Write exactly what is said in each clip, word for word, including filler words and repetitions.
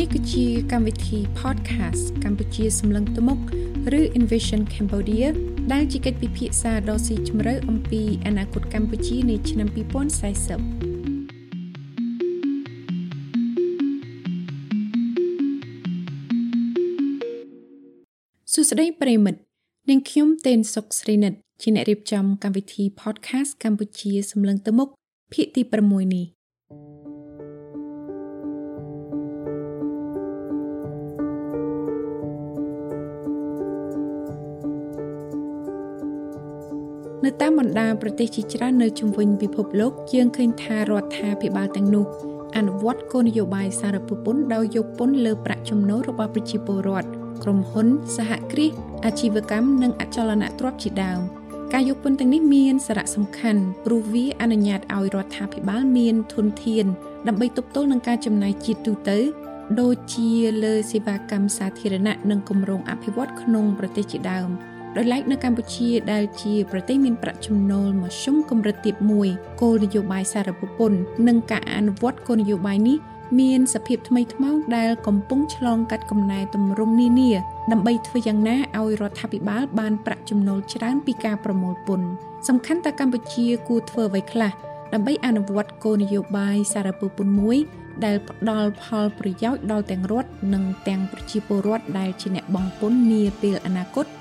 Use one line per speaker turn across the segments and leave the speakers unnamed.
នេះគឺជាកម្មវិធី podcast កម្ពុជាសម្លឹងទៅមុខឬ Envision Cambodia ដែលជាកិច្ចពិភាក្សាដ៏ស៊ីជម្រៅអំពីអនាគតកម្ពុជានាឆ្នាំtwo thousand forty. សួស្តីប្រិយមិត្តនាងខ្ញុំទេនសុកស្រីនិតជាអ្នករៀបចំកម្មវិធី podcast កម្ពុជាសម្លឹងទៅមុខភាគទីsixនេះនៅតាមបណ្ដាប្រទេសជាច្រើននៅជុំវិញពិភពលោកយើងឃើញថារដ្ឋាភិបាលទាំងនោះអនុវត្តគោលនយោបាយសារពើពន្ធដោយយកពន្ធលើប្រាក់ចំណូលរបស់ប្រជាពលរដ្ឋក្រុមហ៊ុនសហគ្រាសអាជីវកម្មនិងអចលនទ្រព្យជាដើមការយកពន្ធទាំងនេះមានសារៈសំខាន់ព្រោះវាអនុញ្ញាតឲ្យរដ្ឋាភិបាលមានធនធានដើម្បីទប់ទល់នឹងការចំណាយជាតិទូទៅដូចជាលើសេវាកម្មសាធារណៈនិងគម្រោងអភិវឌ្ឍក្នុងប្រទេសជាដើមដោយឡែកនៅកម្ពុជាដែលជាប្រទេសមានប្រាក់ចំណូលមធ្យមកម្រិតទាបមួយគោលនយោបាយសារពើពន្ធនិងការអនុវត្តគោលនយោបាយនេះមានសភាពថ្មីថ្មោងដែលកំពុងឆ្លងកាត់កំណែទម្រង់នានាដើម្បីធ្វើយ៉ាងណាឲ្យរដ្ឋាភិបាលបានប្រាក់ចំណូលច្រើនពីការប្រមូលពន្ធសំខាន់តើកម្ពុជាគួរធ្វើអ្វីខ្លះដើម្បីអនុវត្តគោលនយោបាយសារពើពន្ធមួយដែលផ្ដល់ផលប្រយោជន៍ដល់ទាំងរដ្ឋនិងទាំងប្រជាពលរដ្ឋដែលជាអ្នកបង់ពន្ធនាពេលអនាគត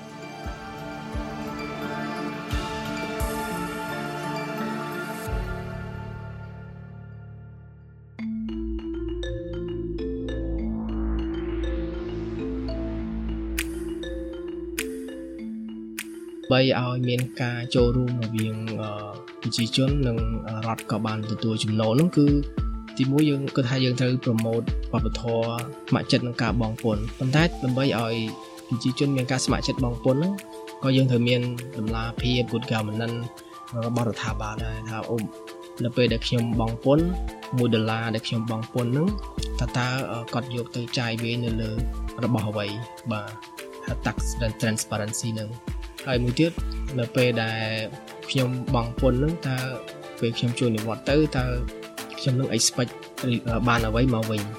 បីឲ្យមានការចូលរួមរវាងប្រជាជននិងរដ្ឋក៏បានទទួលចំណូលហ្នឹងគឺទីមួយយើងគិតថាយើងត្រូវប្រម៉ូទវប្បធម៌ស្ម័គ្រចិត្តក្នុងការបង់ពន្ធប៉ុន្តែដើម្បីឲ្យប្រជាជនមានការស្ម័គ្រចិត្តបង់ពន្ធហ្នឹងក៏យើងត្រូវមានតម្លាភាព good governance របស់រដ្ឋាភិបាលដែរថាអូនៅពេលដែលខ្ញុំបង់ពន្ធoneដុល្លារដែលខ្ញុំបង់ពន្ធហ្នឹងតើតើគាត់យកទៅចាយវានៅលើរបស់អ្វីបាទ tax transparency ហ្នឹងហើយមួយទៀតនៅពេលដែលខ្ញុំបង់ពន្ធហ្នឹងតើពេលខ្ញុំជួយនិវត្តទៅតើខ្ញុំនឹង expect បានអ្វីមកវិញ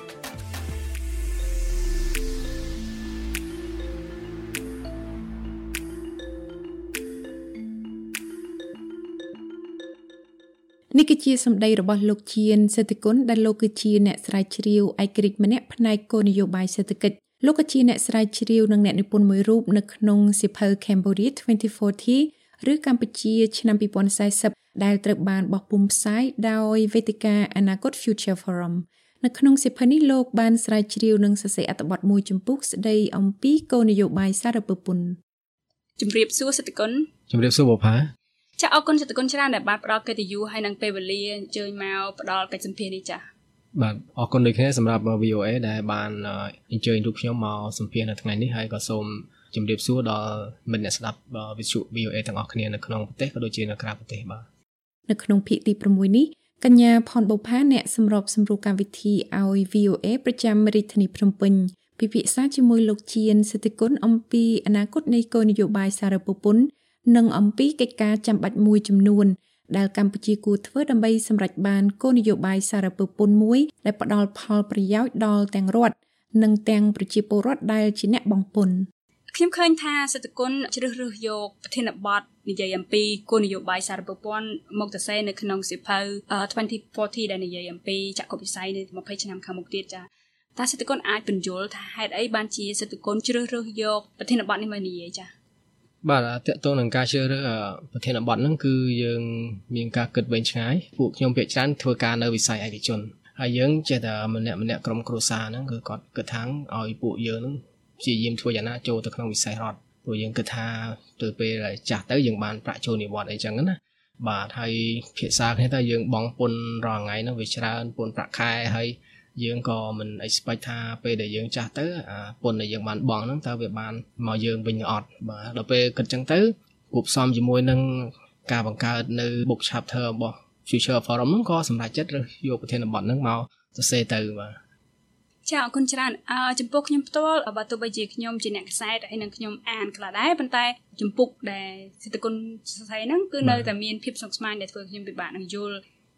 នេះគឺជាសម្ដីរបស់លោកជៀនសេដ្ឋគុណដែលលោកគឺជាអ្នកស្រាវជ្រាវឯករាជ្យម្នាក់ផ្នែកគោលនយោបាយសេដ្ឋកិច្ចលោកក៏ជាអ្នកស្រាវជ្រាវនិងអ្នកនិពន្ធមួយរូបនៅក្នុងសៀវភៅ Cambodia twenty forty ឬកម្ពុជាឆ្នាំtwo thousand fortyដែលត្រូវបានបោះពុម្ពផ្សាយដោយវេទិកាអនាគត Future Forum នៅក្នុងសៀវភៅនេះលោកបានស្រាវជ្រាវនិងសរសេរអត្ថបទមួយចំពុះស្ដីអំពីគោលនយោបាយសារពើពន្ធ
ជំរាបសួរសេដ្ឋគុណ
ជំរាបសួរបុប្ផា
ចាអរគុណសេដ្ឋគុណច្រើនដែលបានផ្ដល់កិត្តិយសហើយនិងពេលវេលាអញ្ជើញមកផ្ដល់កិច្ចសម្ភាសន៍នេះចា
បាទអរគុណដូចគ្នាសម្រាប់ V O A ដែលបានអញ្ជើញរូបខ្ញុំមកសម្ភាសន៍នៅថ្ងៃនេះហើយក៏សូមជម្រាបសួរដល់មិត្តអ្នកស្ដាប់វិទ្យុ V O A ទាំងអស់គ្នានៅក្នុងប្រទេសក៏ដូចជានៅក្រៅប្រទេសបាទ
នៅក្នុងភាគទីsixនេះកញ្ញាផនបុប្ផាអ្នកសម្របសម្រួលកម្មវិធីឲ្យ V O A ប្រចាំរាជធានីភ្នំពេញពិភាក្សាជាមួយលោកជៀនសេដ្ឋគុណអំពីអនាគតនៃគោលនយោបាយសារពើពន្ធនិងអំពីកិច្ចការចាំបាច់មួយចំនួនដែលកម្ពុជាគួរធ្វើដើម្បីសម្រេចបានគោលនយោបាយសារពើពន្ធមួយដែលផ្ដល់ផលប្រយោជន៍ដល់ទាំងរដ្ឋនិងទាំងប្រជាពលរដ្ឋដែលជាអ្នកបង់ពន្ធ
ខ្ញុំឃើញថាសេដ្ឋគុណជ្រើសរើសយកប្រធានបទនិយាយអំពីគោលនយោបាយសារពើពន្ធមកសរសេរនៅក្នុងសៀវភៅtwenty fortyដែលនិយាយអំពីចក្ខុវិស័យនៅtwentyឆ្នាំខាងមុខទៀតចាតើសេដ្ឋគុណអាចបញ្យល់ថាហេតុអីបានជាសេដ្ឋគុណជ្រើសរើសយកប្រធានបទនេះមកនិយាយចា
បាទតើតើនឹងការជ្រើសរើសប្រធានបទហ្នឹងគឺយើងមានការគិតវែងឆ្ងាយពួកខ្ញុំភាគច្រើនធ្វើការនៅវិស័យឯកជនហើយយើងចេះតែម្នាក់ម្នាក់ក្រុមគ្រួសារហ្នឹងគឺគាត់គិតថាឲ្យពួកយើងហ្នឹងព្យាយាមធ្វើយ៉ាងណាចូលទៅក្នុងវិស័យរដ្ឋព្រោះយើងគិតថាទៅពេលចាស់ទៅយើងបានប្រាក់ចូលនិវត្តន៍អីចឹងណាបាទហើយភាសាគ្នាថាយើងបង់ពន្ធរាល់ថ្ងៃហ្នឹងវាច្រើនពន្ធប្រាក់ខែហើយយើងក៏មិន expect ថាពេលដែលយើងចាស់ទៅអាពន្ធដែលយើងបានបង់ហ្នឹងតើវាបានមកយើងវិញអត់បាទដល់ពេលគិតចឹងទៅគួបផ្សំជាមួយនឹងការបង្កើតនៅ book chapter របស់ Future Forum ហ្នឹងក៏សម្រេចចិត្តរើសយកប្រធានបទហ្នឹងមកសរសេរទៅបាទ
ចាអរគុណច្រើនអឺចំពោះខ្ញុំផ្ទាល់បើទោះបីជាខ្ញុំជាអ្នកខ្សែហើយនឹងខ្ញុំអានខ្លះដែរប៉ុន្តែចំពុកដែលសេដ្ឋគុណសរសេរហ្នឹងគឺនៅតែមានភាពស្មុគស្មាញដែលធ្វើខ្ញុំពិបាកនឹងយល់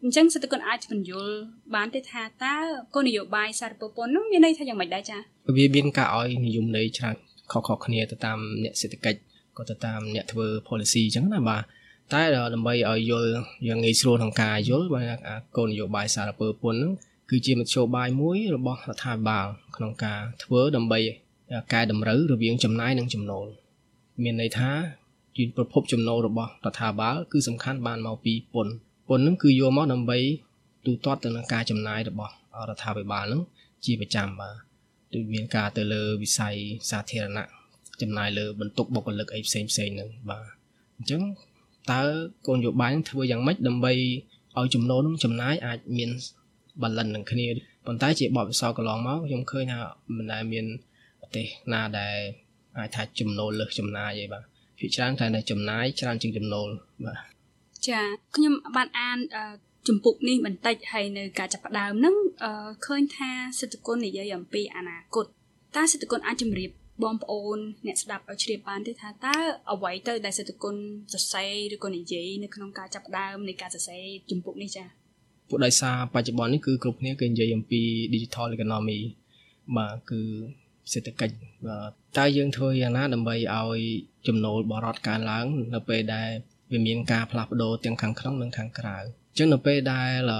អញ្ចឹងសិទ្ធិគុណអាចបញ្យល់បានទេថាតើគោលនយោបាយសារពើពន្ធនោះមានន័យថាយ៉ាងម៉េចដែរចា៎
វាមានការឲ្យនិយមន័យច្រើនខុសៗគ្នាទៅតាមអ្នកសេដ្ឋកិច្ចក៏ទៅតាមអ្នកធ្វើ policy អញ្ចឹងណាបាទតែដើម្បីឲ្យយល់យ៉ាងងាយស្រួលក្នុងការយល់បាទគោលនយោបាយសារពើពន្ធហ្នឹងគឺជាមធ្យោបាយមួយរបស់រដ្ឋាភិបាលក្នុងការធ្វើដើម្បីកែតម្រូវរវាងចំណាយនិងចំណូលមានន័យថាជាប្រភពចំណូលរបស់រដ្ឋាភិបាលគឺសំខាន់បានមកពីពន្ធពន្ធហ្នឹងគឺយកមកដើម្បីទូទាត់ទៅនឹងការចំណាយរបស់រដ្ឋាភិបាលហ្នឹងជាប្រចាំបាទដូចមានការទៅលើវិស័យសាធារណៈចំណាយលើបន្ទុកបុគ្គលិកអីផ្សេងផ្សេងហ្នឹងបាទអញ្ចឹងតើគោលនយោបាយនឹងធ្វើយ៉ាងម៉េចដើម្បីឲ្យចំណូលនិងចំណាយអាចមានbalance នឹងគ្នាប៉ុន្តែជាបទពិសោធន៍កន្លងមកខ្ញុំឃើញថាមិនដែលមានប្រទេសណាដែលអាចថាចំណូលលើសចំណាយទេបាទភាគច្រើនតែតែចំណាយច្រើនជាងចំណូលបាទ
ចាខ្ញុំបានអានជំពូកនេះបន្តិចហើយនៅការចាប់ផ្ដើមហ្នឹងឃើញថាសិទ្ធិគុណនិយាយអំពីអនាគតតើសិទ្ធិគុណអាចជម្រាបបងប្អូនអ្នកស្ដាប់ឲ្យជ្រាបបានទេថាតើអ្វីទៅដែលសិទ្ធិគុណសរសេរឬក៏និយាយនៅក្នុងការចាប់ផ្ដើមនៃការសរសេរជំពូកនេះចា
ពួកដោយសារបច្ចុប្បន្ននេះគឺគ្រប់គ្នាគេនិយាយអំពី digital economy បាទគឺសេដ្ឋកិច្ចតើយើងធ្វើយ៉ាងណាដើម្បីឲ្យចំណូលបរិវត្តកើនឡើងនៅពេលដែលវាមានការផ្លាស់ប្ដូរទាំងខាងក្នុងនិងខាងក្រៅអញ្ចឹងនៅពេលដែល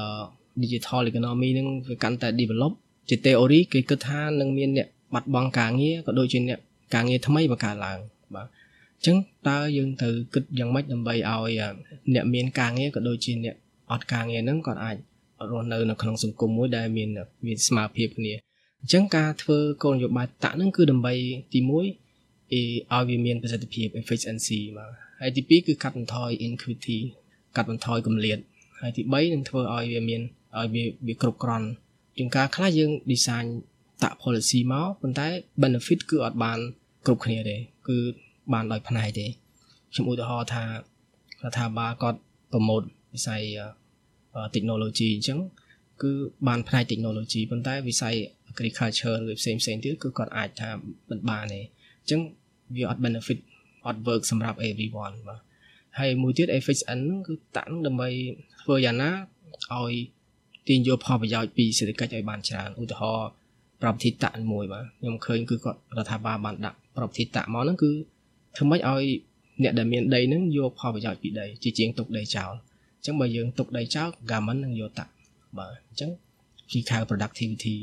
digital economy នឹងវាកាន់តែ develop ជា theory គេគិតថានឹងមានអ្នកបាត់បង់ការងារក៏ដូចជាអ្នកការងារថ្មីបង្កើតឡើងបាទអញ្ចឹងតើយើងត្រូវគិតយ៉ាងម៉េចដើម្បីឲ្យអ្នកមានការងារក៏ដូចជាអ្នកអត់ការងារហ្នឹងគាត់អាចរស់នៅនៅក្នុងសង្គមមួយដែលមានមានស្មារតីគ្នាអញ្ចឹងការធ្វើគោលនយោបាយតាក់ហ្នឹងគឺដើម្បីទីមួយឲ្យវាមានប្រសិទ្ធភាព efficiency បាទហើយទីពីរគឺកាត់បន្ថយ inequity កាត់បន្ថយគម្លាតហើយទីបីនឹងធ្វើឲ្យវាមានឲ្យវាវាគ្រប់គ្រាន់ជាងការខ្លះយើង design តាក់ policy មកប៉ុន្តែ benefit គឺអត់បានគ្រប់គ្នាទេគឺបានដោយផ្នែកទេខ្ញុំឧទាហរណ៍ថារដ្ឋាភិបាលគាត់ promote វិស័យ technology អញ្ចឹងគឺបានផ្នែក technology ប៉ុន្តែវិស័យ agriculture ឬផ្សេងផ្សេងទៀតគឺគាត់អាចថាមិនបានទេអញ្ចឹងវាអត់ benefit អត់ work សម្រាប់ everyone បាទហើយមួយទៀត F X N ហ្នឹងគឺតាក់ដើម្បីធ្វើយ៉ាងណាឲ្យទាញយកផលប្រយោជន៍ពីសេដ្ឋកិច្ចឲ្យបានច្រើនឧទាហរណ៍ property tax មួយបាទខ្ញុំឃើញគឺគាត់រដ្ឋាភិបាលបានដាក់ property tax មកហ្នឹងគឺធ្វើម៉េចឲ្យអ្នកដែលមានដីហ្នឹងយកផលប្រយោជន៍ពីដីជាជាងទុកដីចោលអញ្ចឹងបើយើងទុកដីចោល government នឹងយកតាក់បាទអញ្ចឹងពីខៅ productivity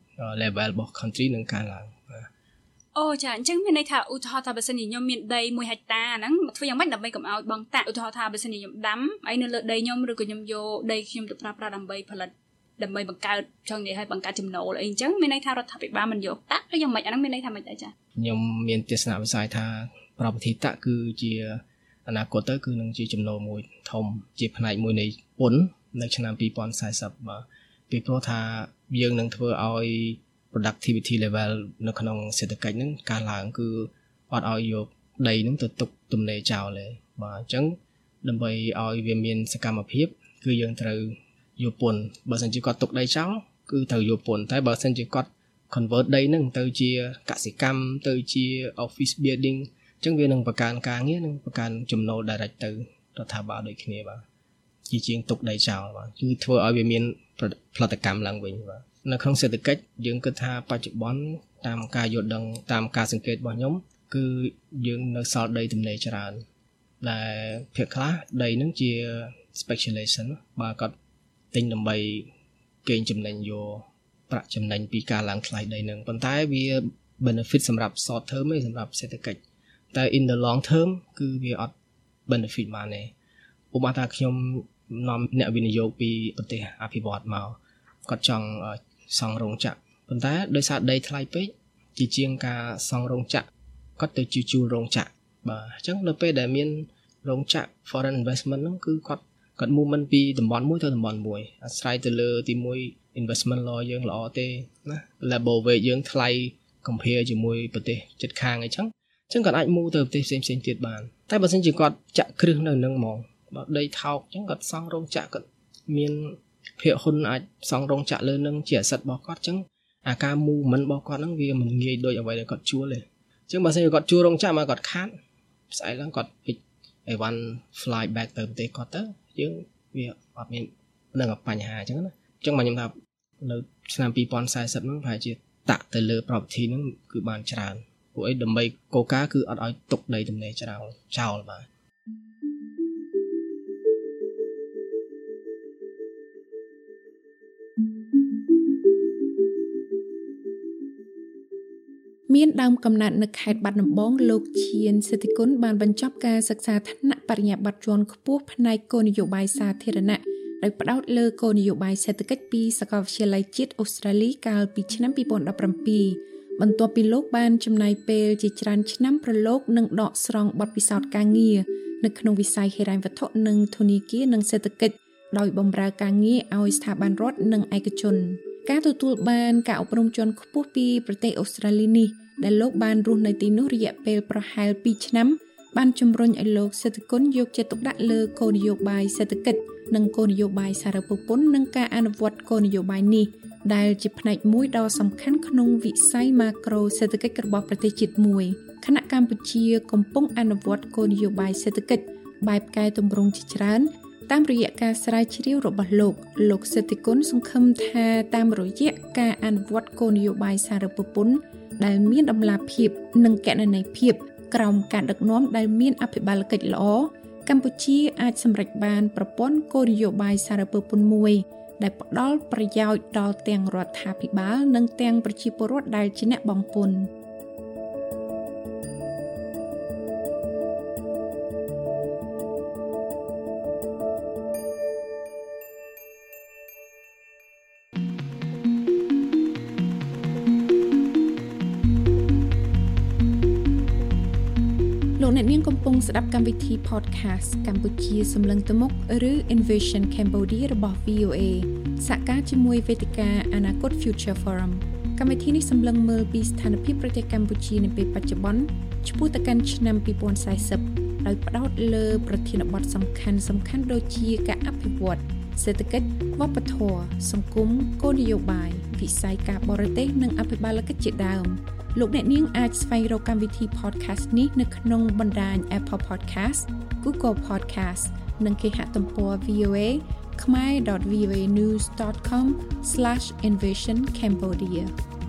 level របស់ country នឹងកើនឡើង
អូចាអញ្ចឹងមានន័យថាឧទាហរណ៍ថាបើសិនជាខ្ញុំមានដីមួយហិកតាហ្នឹងធ្វើយ៉ាងម៉េចដើម្បីកុំឲ្យបង់តាក់ឧទាហរណ៍ថាបើសិនជាខ្ញុំដាំអីនៅលើដីខ្ញុំឬក៏ខ្ញុំយកដីខ្ញុំទៅប្រើប្រាស់ដើម្បីផលិតដើម្បីបង្កើតចង់និយាយឲ្យបង្កើតចំណូលអីអញ្ចឹងមានន័យថារដ្ឋាភិបាលមិនយកតាក់ឬយ៉ាងម៉េចអាហ្នឹងមានន័យថាម៉េចដែរចា
ខ្ញុំមានទស្សនវិស័យថា property tax គឺជាអនាគតទៅគឺនឹងជាចំណូលមួយធំជាផ្នែកមួយនៃពន្ធនៅឆ្នាំtwo thousand fortyបាទពីព្រោះថាយើងនឹងធ្វើឲ្យ productivity level នៅក្នុងសេដ្ឋកិច្ចហ្នឹងកើនឡើងគឺអត់ឲ្យយកដីហ្នឹងទៅទុកទំនេរចោលទេបាទអញ្ចឹងដើម្បីឲ្យវាមានសកម្មភាពគឺយើងត្រូវយកពន្ធបើមិនជាគាត់ទុកដីចោលគឺត្រូវយកពន្ធតែបើមិនជាគាត់ convert ដីហ្នឹងទៅជាកសិកម្មទៅជា office building អញ្ចឹងវានឹងបង្កើនការងារនិងបង្កើនចំណូល direct ទៅរដ្ឋាភិបាលដូចគ្នាបាទជាជាងទុកដីចោលបាទគឺធ្វើឲ្យវាមានផលិតកម្មឡើងវិញបាទនៅក្នុងសេដ្ឋកិច្ចយើងគិតថាបច្ចុប្បន្នតាមការយល់ដឹងតាមការសង្កេតរបស់ខ្ញុំគឺយើងនៅសល់ដីទំនេរច្រើនដែលភាគខ្លះដីហ្នឹងជា speculation បើគាត់ទិញដើម្បីកេងចំណេញយកប្រាក់ចំណេញពីការឡើងថ្លៃដីហ្នឹងប៉ុន្តែវា benefit សម្រាប់ short term ទេសម្រាប់សេដ្ឋកិច្ចតែ in the long term គឺវាអត់ benefit បានទេឧបមាថាខ្ញុំនាំអ្នកវិនិយោគពីប្រទេសអភិវឌ្ឍន៍មកគាត់ចង់សង់រោងចក្រប៉ុន្តែដោយសារដីថ្លៃពេកជាជាងការសង់រោងចក្រគាត់ទៅជួជួលរោងចក្របាទអញ្ចឹងនៅពេលដែលមានរោងចក្រ foreign investment ហ្នឹងគឺគាត់គាត់ movement ពីតំបន់មួយទៅតំបន់មួយអាស្រ័យទៅលើទីមួយ investment law យើងល្អទេណា labor rate យើងថ្លៃ compare ជាមួយប្រទេសជិតខាងអីចឹងអញ្ចឹងគាត់អាច move ទៅប្រទេសផ្សេងផ្សេងទៀតបានតែបើមិនជាគាត់ចាក់គ្រឹះនៅនឹងហ្មងបើដីថោកអញ្ចឹងគាត់សង់រោងចក្រគាត់មានភាគហ៊ុនអាចសង់រោងចក្រលើនឹងជាអាសិទ្ធរបស់គាត់អញ្ចឹងអាការ movement របស់គាត់ហ្នឹងវាមិនងាយដូចអ្វីដែលគាត់ជួលទេអញ្ចឹងបើសិនជាគាត់ជួលរោងចក្រមកគាត់ខាតស្អែកឡើងគាត់ pick a one fly back ទៅប្រទេសគាត់ទៅយើងវាអត់មាននឹងបញ្ហាអញ្ចឹងណាអញ្ចឹងមកខ្ញុំថានៅឆ្នាំtwo thousand fortyហ្នឹងប្រហែលជាតាក់ទៅលើ property ហ្នឹងគឺបានច្រើនព្រោះអីដើម្បីកូកាគឺអត់ឲ្យទុកដីទំនេរច្រើនចោលបាទ
មានដើមកំណើតនៅខេត្តបាត់ដំបងលោកឈៀនសិទ្ធិគុណបានបញ្ចប់ការសិក្សាថ្នាក់បរិញ្ញាបត្រជាន់ខ្ពស់ផ្នែកគោលនយោបាយសាធារណៈដោយផ្ដោតលើគោលនយោបាយសេដ្ឋកិច្ចពីសាកលវិទ្យាល័យជាតិអូស្ត្រាលីកាលពីឆ្នាំtwo thousand seventeenបន្ទាប់ពីលោកបានចំណាយពេលជាច្រើនឆ្នាំប្រឡូកនិងដកស្រង់បទពិសោធន៍ការងារនៅក្នុងវិស័យហិរញ្ញវត្ថុនិងធនាគារនិងសេដ្ឋកិច្ចដោយបម្រើការងារឲ្យស្ថាប័នរដ្ឋនិងឯកជនការទទួលបានការអប់រំជាន់ខ្ពស់ពីប្រទេសអូស្ត្រាលីនេះដែលលោកបានរស់នៅទីនោះរយៈពេលប្រហែលtwoឆ្នាំបានជំរុញឲ្យលោកសិទ្ធិគុណយកចិត្តទុកដាក់លើគោលនយោបាយសេដ្ឋកិច្ចនិងគោលនយោបាយសារពពន្ធនិងការអនុវត្តគោលនយោបាយនេះដែលជាផ្នែកមួយដ៏សំខាន់ក្នុងវិស័យម៉ាក្រូសេដ្ឋកិច្ចរបស់ប្រទេសជាតិមួយខណៈកម្ពុជាកំពុងអនុវត្តគោលនយោបាយសេដ្ឋកិច្ចបែបកែតម្រង់ជាច្រើនតាមរយៈការស្រាវជ្រាវរបស់លោកលោកសិទ្ធិគុណសង្ឃឹមថាតាមរយៈការអនុវត្តគោលនយោបាយសារពពន្ធដែលមានតម្លាភាពនិងកណន័យភាពក្រោមការដឹកនាំដែលមានអភិបាលកិច្ចល្អកម្ពុជាអាចសម្រេចបានប្រព័ន្ធគោលនយោបាយសារពពន្ធមួយដែលផ្ដល់ប្រយោជន៍ដល់ទាំងរដ្ឋាភិបាលនិងទាំងប្រជាពលរដ្ឋដែលជាអ្នកបង់ពន្ធអ្នកនាងកំពុងស្ដាប់កម្មវិធី podcast កម្ពុជាសម្លឹងទៅមុខឬ Envision Cambodia របស់ V O A សហការជាមួយវេទិកាអនាគត Future Forum កម្មវិធីនេះសម្លឹងមើលពីស្ថានភាពប្រទេសកម្ពុជានាពេលបច្ចុប្បន្នឆ្ពោះទៅកាន់ឆ្នាំtwo thousand fortyដោយផ្ដោតលើប្រធានបទសំខាន់សំខាន់ដូចជាការអភិវឌ្ឍសេដ្ឋកិច្ចវប្បធម៌សង្គមគោលនយោបាយវិស័យការបរទេសនិងអភិបាលកិច្ចជាដើមលោកអ្នកនាងអាចស្វែងរកកម្មវិធី podcast នេះនៅក្នុងបណ្ដាញ Apple Podcast, Google Podcast និងគេហទំព័រ v o a khmer dot v o a news dot com slash envision cambodia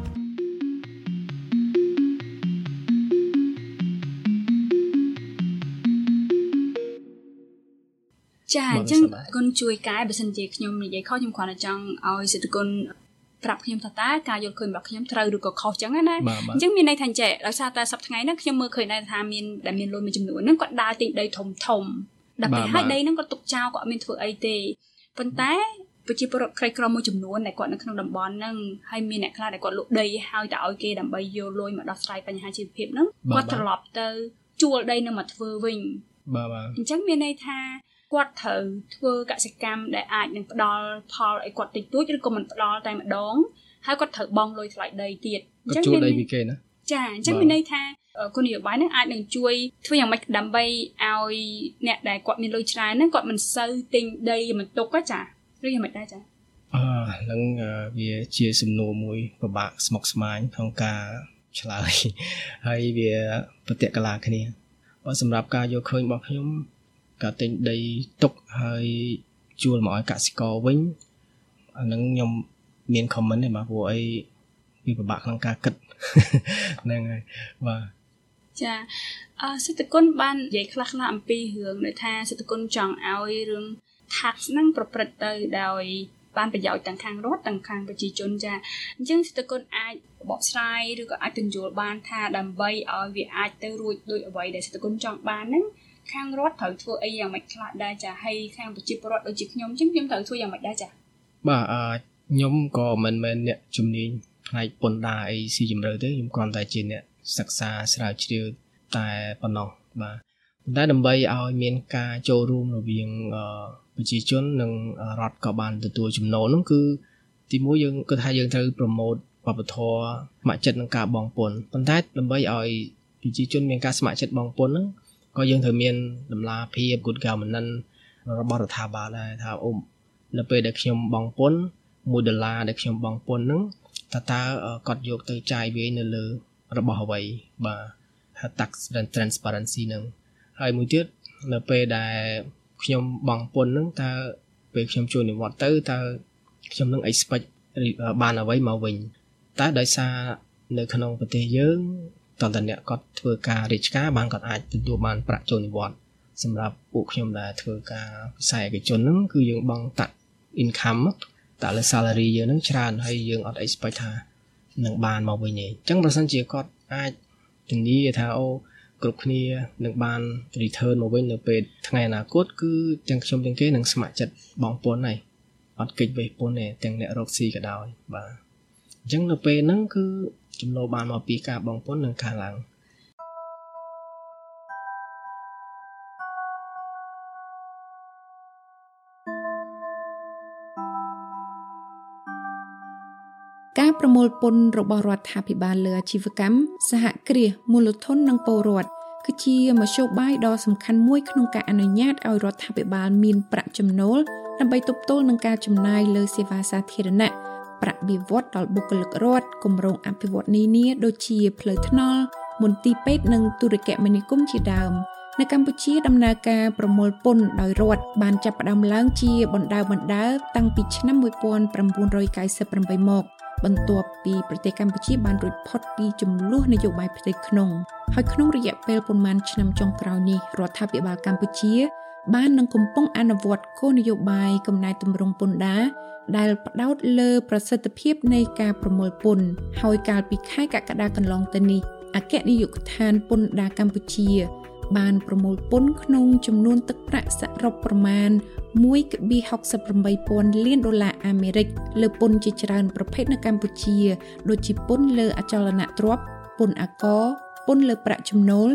ចាអញ្ចឹងគុណជួយកែបើសិនជាខ្ញុំនិយាយខុសខ្ញុំគ្រាន់តែចង់ឲ្យសិទ្ធិគុណប្រាប់ខ្ញុំថាតើការយល់ឃើញរបស់ខ្ញុំត្រូវឬក៏ខុសចឹងណាអញ្ចឹងមានន័យថាចេះដោយសារតែសប្តាហ៍ថ្ងៃហ្នឹងខ្ញុំមើលឃើញដែរថាមានដែលមានលុយមួយចំនួនហ្នឹងគាត់ដើរទិញដីធំធំដើម្បីឲ្យដីហ្នឹងគាត់ទុកចោលគាត់អត់មានធ្វើអីទេប៉ុន្តែប្រជាពលរដ្ឋក្រីក្រមួយចំនួនដែលគាត់នៅក្នុងតំបន់ហ្នឹងហើយមានអ្នកខ្លះដែលគាត់លក់ដីហើយតែឲ្យគេដើម្បីយកលុយមកដោះស្រាយបញ្ហាជីវភាពហ្នឹងគាត់ត្រឡប់ទៅជួលដីហ្នឹងមកធ្វើវិញ
បាទបាទ
អញ្ចឹងមានន័យថាគាត់ត្រូវធ្វើកសិកម្មដែលអាចនឹងផ្ដល់ផលឲ្យគាត់តិចតួចឬក៏មិនផ្ដល់តែម្ដងហើយគាត់ត្រូវបង់លុយថ្លៃដីទៀត
អញ្ចឹងមានដីពីគេណា
ចាអញ្ចឹងមានន័យថាគោលនយោបាយហ្នឹងអាចនឹងជួយធ្វើយ៉ាងម៉េចដើម្បីឲ្យអ្នកដែលគាត់មានលុយច្រើនហ្នឹងគាត់មិនសូវទិញដីមកទុកទេចាឬយ៉ាងម៉េចដែរចា
អឺហ្នឹងវាជាសំណួរមួយពិបាកស្មុគស្មាញក្នុងការឆ្លើយហើយវាប្រតិកលាគ្នាបើសម្រាប់ការយកឃើញរបស់ខ្ញុំការទិញដីទុកហើយជួលមកឲ្យកសិករវិញអាហ្នឹងខ្ញុំមាន comment ទេបាទព្រោះអីវាពិបាកក្នុងការគិតហ្នឹងហើយបាទ
ចាអឺសិទ្ធិគុណបាននិយាយខ្លះៗអំពីរឿងដែលថាសិទ្ធិគុណចង់ឲ្យរឿង tax ហ្នឹងប្រព្រឹត្តទៅដោយបានប្រយោជន៍ទាំងខាងរដ្ឋទាំងខាងប្រជាជនចាអញ្ចឹងសិទ្ធិគុណអាចបកស្រាយឬក៏អាចពន្យល់បានថាដើម្បីឲ្យវាអាចទៅរួចដោយអ្វីដែលសិទ្ធិគុណចង់បានហ្នឹងខាងរដ្ឋត្រូវធ្វើអីយ៉ាងម៉េចខ្លះដែរចាហើយខាងប្រជាពលរដ្ឋដូចជាខ្ញុំអញ្ចឹងខ្ញុំត្រូវធ្វើយ៉ាងម៉េចដែរចា
បាទអឺខ្ញុំក៏មិនមែនអ្នកជំនាញផ្នែកពន្ធដារអីស៊ីជម្រៅទេខ្ញុំគ្រាន់តែជាអ្នកសិក្សាស្រាវជ្រាវតែប៉ុណ្ណោះបាទប៉ុន្តែដើម្បីឲ្យមានការចូលរួមរវាងប្រជាជននិងរដ្ឋក៏បានទទួលចំណូលនោះគឺទីមួយយើងគិតថាយើងត្រូវប្រម៉ូទវប្បធម៌ស្ម័គ្រចិត្តនឹងការបង់ពន្ធប៉ុន្តែដើម្បីឲ្យប្រជាជនមានការស្ម័គ្រចិត្តបង់ពន្ធហ្នឹងក៏យើងត្រូវមានតម្លាភាព good governance របស់រដ្ឋាភិបាលដែរថាអូនៅពេលដែលខ្ញុំបង់ពន្ធoneដុល្លារដែលខ្ញុំបង់ពន្ធហ្នឹងតើតើគាត់យកទៅចាយវិញនៅលើរបស់អ្វីបាទថា tax transparency ហ្នឹងហើយមួយទៀតនៅពេលដែលខ្ញុំបង់ពន្ធហ្នឹងតើពេលខ្ញុំជួយនិវត្តទៅតើខ្ញុំនឹង expect បានអ្វីមកវិញតែដោយសារនៅក្នុងប្រទេសយើងតើតើអ្នកគាត់ធ្វើការរាជការបានគាត់អាចទទួលបានប្រាក់ចូលនិវត្តន៍សម្រាប់ពួកខ្ញុំដែលធ្វើការវិស័យឯកជនហ្នឹងគឺយើងបង់តាក់ income តាក់លើ salary យើងហ្នឹងច្រើនហើយយើងអត់ expect ថានឹងបានមកវិញទេអញ្ចឹងប្រសិនជាគាត់អាចធានាថាអូគ្រប់គ្នានឹងបាន return មកវិញនៅពេលថ្ងៃអនាគតគឺទាំងខ្ញុំទាំងគេនឹងស្ម័គ្រចិត្តបងពន្ធហើយអត់កិច្ចវេះពន្ធទេទាំងអ្នករកស៊ីក៏ដោយបាទអញ្ចឹងនៅពេលហ្នឹងគឺចំណូលបានមកពីការបងពន្ធនឹងកើនឡើង
ការប្រមូលពន្ធរបស់រដ្ឋាភិបាលលើអាជីវកម្មសហគ្រាសមូលធននិងពលរដ្ឋគឺជាមធ្យោបាយដ៏សំខាន់មួយក្នុងការអនុញ្ញាតឲ្យរដ្ឋាភិបាលមានប្រាក់ចំណូលដើម្បីទប់ទល់នឹងការចំណាយលើសេវាសាធារណៈប្រាក់បៀវត្សដល់បុគ្គលិករដ្ឋគម្រោងអភិវឌ្ឍនានាដូចជាផ្លូវថ្នល់មន្ទីរពេទ្យនិងទូរគមនាគមន៍ជាដើមនៅកម្ពុជាដំណើរការប្រមូលពន្ធដោយរដ្ឋបានចាប់ផ្ដើមឡើងជាបណ្ដើរបណ្ដើរតាំងពីឆ្នាំmột nghìn chín trăm chín mươi támមកបន្ទាប់ពីប្រទេសកម្ពុជាបានរួចផុតពីចំនួននយោបាយផ្ទៃក្នុងហើយក្នុងរយៈពេលប៉ុន្មានឆ្នាំចុងក្រោយនេះរដ្ឋាភិបាលកម្ពុជាបាននឹងកំពុងអនុវត្តគោលនយោបាយកំណែទម្រង់ពន្ធដារដែលផ្ដោតលើប្រសិទ្ធភាពនៃការប្រមូលពន្ធហើយកាលពីខែកក្កដាកន្លងទៅនេះអគ្គនាយកដ្ឋានពន្ធដារកម្ពុជាបានប្រមូលពន្ធក្នុងចំនួនទឹកប្រាក់សរុបប្រមាណមួយភាគពីហុកសិបប្រាំបីពាន់លានដុល្លារអាមេរិកលើពន្ធជាច្រើនប្រភេទនៅកម្ពុជាដូចជាពន្ធលើអចលនទ្រព្យពន្ធអាករពន្ធលើប្រាក់ចំណូល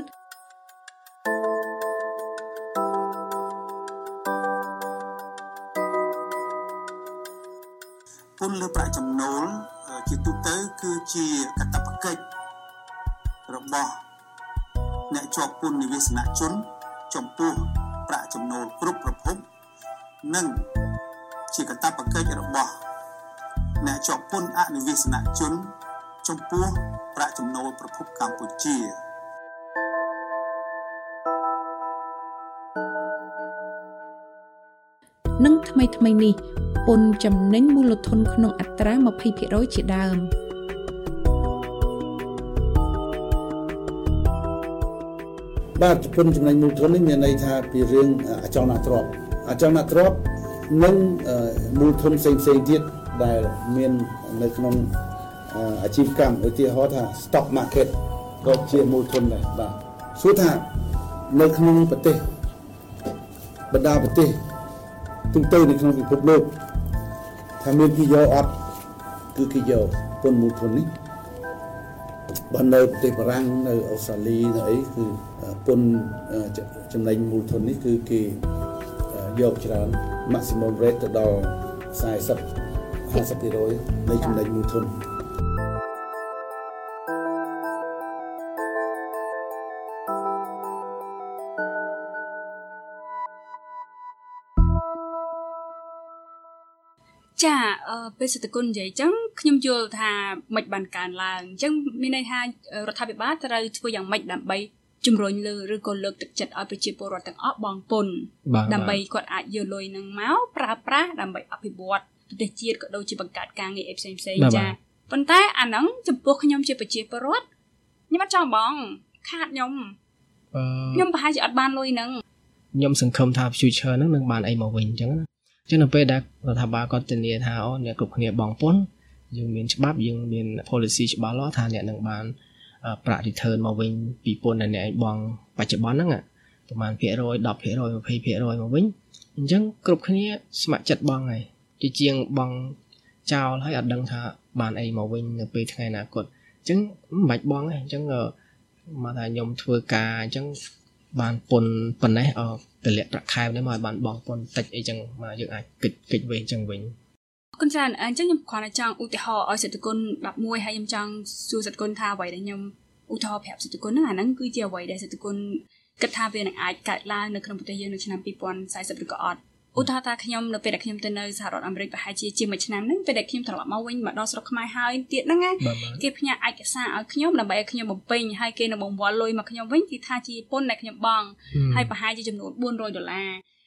ពន្ធលើប្រាក់ចំណូលជាទូទៅគឺជាកាតព្វកិច្ចរបស់អ្នកជាប់ពន្ធនិវេសនជនចំពោះប្រាក់ចំណូលគ្រប់ប្រភពនិងជាកាតព្វកិច្ចរបស់អ្នកជាប់ពន្ធអនិវេសនជនចំពោះប្រាក់ចំណូលប្រភពកម្ពុជា
និងថ្មីថ្មីនេះពន្ធចំណេញមូលធនក្នុងអត្រាยี่สิบเปอร์เซ็นต์ ជាដើម
បាទពន្ធចំណេញមូលធននេះមានន័យថាពីរឿងអចលនទ្រព្យអចលនទ្រព្យនិងមូលធនផ្សេងផ្សេងទៀតដែលមាននៅក្នុងអាជីវកម្មឧទាហរណ៍ថា stock market ក៏ជាមូលធនដែរបាទសួរថានៅក្នុងប្រទេសបណ្ដាប្រទេសទូទៅនៅក្នុងពិភពលោកថាមានគេយកអត់គឺគេយកពន្ធមូលធននេះបើនៅប្រទេសបារាំងនៅអូស្ត្រាលីនៅអីគឺពន្ធចំណេញមូលធននេះគឺគេយកច្រើន maximum rate ទៅដល់40 50% នៃចំណេញមូលធន
ចាអឺពេលសេដ្ឋកិច្ចនិយាយអញ្ចឹងខ្ញុំយល់ថាមិនបានកើនឡើងអញ្ចឹងមានន័យថារដ្ឋាភិបាលត្រូវធ្វើយ៉ាងម៉េចដើម្បីជំរុញលើឬក៏លើកទឹកចិត្តឲ្យប្រជាពលរដ្ឋទាំងអស់បង់ពន្ធដើម្បីគាត់អាចយកលុយនឹងមកប្រើប្រាស់ដើម្បីអភិវឌ្ឍប្រទេសជាតិក៏ដូចជាបង្កើតការងារផ្សេងផ្សេងចាប៉ុន្តែអាហ្នឹងចំពោះខ្ញុំជាប្រជាពលរដ្ឋខ្ញុំអត់ចង់បង់ខាតខ្ញុំខ្ញុំប្រហែលជាអត់បានលុយហ្នឹង
ខ្ញុំសង្ឃឹមថា future ហ្នឹងនឹងបានអីមកវិញអញ្ចឹងណាចឹងនៅពេលដែលរដ្ឋាភិបាលគាត់ធានាថាអូអ្នកគ្រប់គ្នាបង់ពន្ធយើងមានច្បាប់យើងមាន policy ច្បាស់លាស់ថាអ្នកនឹងបានប្រាក់ return មកវិញពីពន្ធដែលអ្នកបង់បច្ចុប្បន្នហ្នឹងប្រហែលភាគរយ 10%ភាគរយ 20%មកវិញអញ្ចឹងគ្រប់គ្នាស្ម័គ្រចិត្តបង់ហើយជាជាងបង់ចោលហើយអត់ដឹងថាបានអីមកវិញនៅពេលថ្ងៃអនាគតអញ្ចឹងមិនបាច់បង់ទេអញ្ចឹងមកថាខ្ញុំធ្វើការអញ្ចឹងបានពន្ធប៉ុណ្ណេះអត់តម្លាក់ប្រាក់ខែនេះមកឲ្យបានបងពន្ធតិចអីចឹងមកយើងអាចគិតគិតវិញចឹងវិញ
អរគុណច្រើនអញ្ចឹងខ្ញុំគ្រាន់តែចង់ឧទាហរណ៍ឲ្យសិទ្ធិគុណដប់មួយហើយខ្ញុំចង់សួរសិទ្ធិគុណថាអ្វីដែលខ្ញុំឧទាហរណ៍ប្រាប់សិទ្ធិគុណហ្នឹងអាហ្នឹងគឺជាអ្វីដែលសិទ្ធិគុណគិតថាវានឹងអាចកើតឡើងនៅក្នុងប្រទេសយើងនៅឆ្នាំยี่สิบสี่สิบឬក៏អត់ឧទាហរណ៍ថាខ្ញុំនៅពេលដែលខ្ញុំទៅនៅសហរដ្ឋអាមេរិកប្រហែលជាជាមួយឆ្នាំហ្នឹងពេលដែលខ្ញុំត្រឡប់មកវិញមកដល់ស្រុកខ្មែរហើយទៀតហ្នឹងណាគេផ្ញើឯកសារឲ្យខ្ញុំដើម្បីឲ្យខ្ញុំបំពេញហើយគេនឹងបង្វិលលុយមកខ្ញុំវិញគឺថាជាពន្ធដែលខ្ញុំបង់ហើយប្រហែលជាចំនួនbốn trămដុល្លារ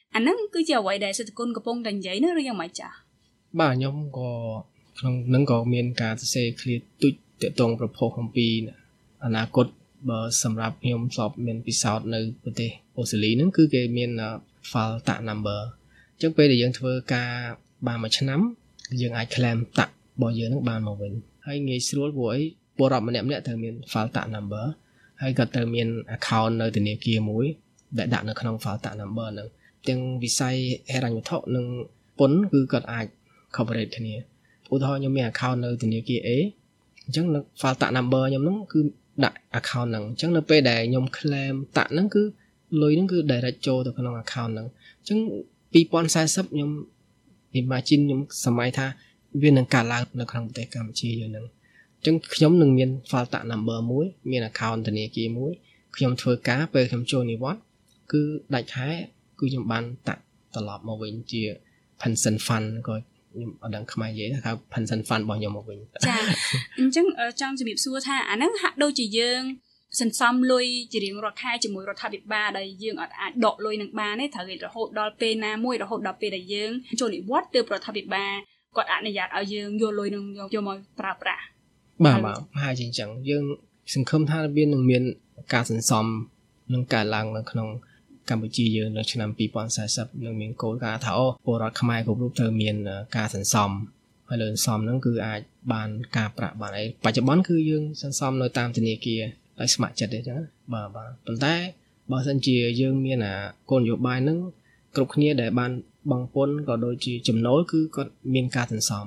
អាហ្នឹងគឺជាអ្វីដែលសេដ្ឋគុណកំពុងតែនិយាយនោះឬយ៉ាងម៉េចចា៎
បាទខ្ញុំក៏ក្នុងនឹងក៏មានការសរសេរឃ្លាទុចទាក់ទងប្រភពអំពីអនាគតបើសម្រាប់ខ្ញុំស្បមានពិសោធន៍នៅប្រទេសអូស្ត្រាលីហ្នឹងគឺគេមាន file tax number អញ្ចឹងពេលដែលយើងធ្វើការបានមួយឆ្នាំយើងអាច claim tax របស់យើងហ្នឹងបានមកវិញហើយងាយស្រួលព្រោះអីពលរដ្ឋម្នាក់ម្នាក់ត្រូវមាន file tax number ហើយក៏ត្រូវមាន account នៅធនាគារមួយដែលដាក់នៅក្នុង file tax number ហ្នឹងទាំងវិស័យហិរញ្ញវត្ថុនិងពន្ធគឺគាត់អាច coverage គ្នាឧទាហរណ៍ខ្ញុំមាន account នៅធនាគារ A អញ្ចឹងនៅ file tax number ខ្ញុំហ្នឹងគឺដាក់ account ហ្នឹងអញ្ចឹងនៅពេលដែលខ្ញុំ claim tax ហ្នឹងគឺលុយហ្នឹងគឺ direct ចូលទៅក្នុង account ហ្នឹងអញ្ចឹងtwo thousand fortyខ្ញុំ imagine ខ្ញុំសម័យថាវានឹងកើតឡើងនៅក្នុងប្រទេសកម្ពុជាយើងហ្នឹងអញ្ចឹងខ្ញុំនឹងមាន file tax number មួយមាន account ធនាគារមួយខ្ញុំធ្វើការពេលខ្ញុំចូលនិវត្តន៍គឺដាច់ខែគឺខ្ញុំបានតាក់ត្រឡប់មកវិញជា pension fund ក៏ខ្ញុំអត់ដឹងខ្មែរនិយាយថា pension fund របស់ខ្ញុំមកវិញ
ចាអញ្ចឹងចង់ជំរាបសួរថាអាហ្នឹងហាក់ដូចជាយើងសន្សំលុយជារៀងរាល់ខែជាមួយរដ្ឋាភិបាលដែលយើងអត់អាចដកលុយនឹងបានទេត្រូវរហូតដល់ពេលណាមួយរហូតដល់ពេលដែលយើងចូលនិវត្តន៍ទើបរដ្ឋាភិបាលគាត់អនុញ្ញាតឲ្យយើងយកលុយនឹងយកមកប្រើប្រាស់
បាទបាទហើយជាអញ្ចឹងយើងសង្ឃឹមថាវានឹងមានការសន្សំនឹងកើតឡើងនៅក្នុងកម្ពុជាយើងនៅឆ្នាំtwo thousand fortyនឹងមានគោលការណ៍ថាអូពលរដ្ឋខ្មែរគ្រប់រូបត្រូវមានការសន្សំហើយលើសន្សំហ្នឹងគឺអាចបានការប្រាក់បានអីបច្ចុប្បន្នគឺយើងសន្សំនៅតាមធនាគារដោយស្ម័គ្រចិត្តទេចឹងបាទបាទប៉ុន្តែបើសិនជាយើងមានអាគោលនយោបាយហ្នឹងគ្រប់គ្នាដែលបានបង់ពន្ធក៏ដូចជាចំណូលគឺគាត់មានការសន្សំ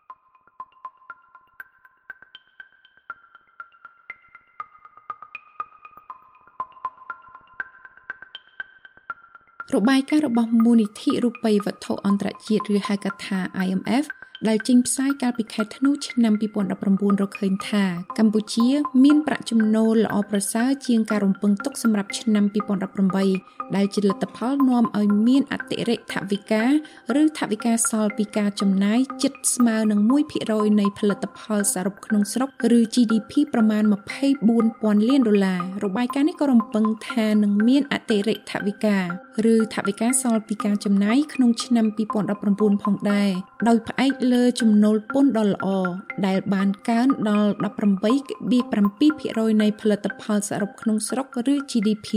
របាយការណ៍របស់មូលនិធិរូបិយវត្ថុអន្តរជាតិឬហៅកាត់ថា I M F ដែលចេញផ្សាយកាលពីខែធ្នូឆ្នាំtwo thousand nineteenរកឃើញថាកម្ពុជាមានប្រាក់ចំណូលល្អប្រសើរជាងការរំពឹងទុកសម្រាប់ឆ្នាំtwo thousand eighteenដែលជាលទ្ធផលនាំឲ្យមានអតិរិទ្ធថវិកាឬថវិកាសល់ពីការចំណាយជិតស្មើនឹងone percentនៃផលិតផលសរុបក្នុងស្រុកឬ G D P ប្រមាណtwenty-four thousandលានដុល្លាររបាយការណ៍នេះក៏រំពឹងថានឹងមានអតិរិទ្ធថវិកាឬថវិកាសល់ពីការចំណាយក្នុងឆ្នាំtwo thousand nineteenផងដែរដោយផ្អែកលើចំណូលពន្ធដ៏ល្អដែលបានកើនដល់eighteen point seven percentនៃផលិតផលសរុបក្នុងស្រុកឬ G D P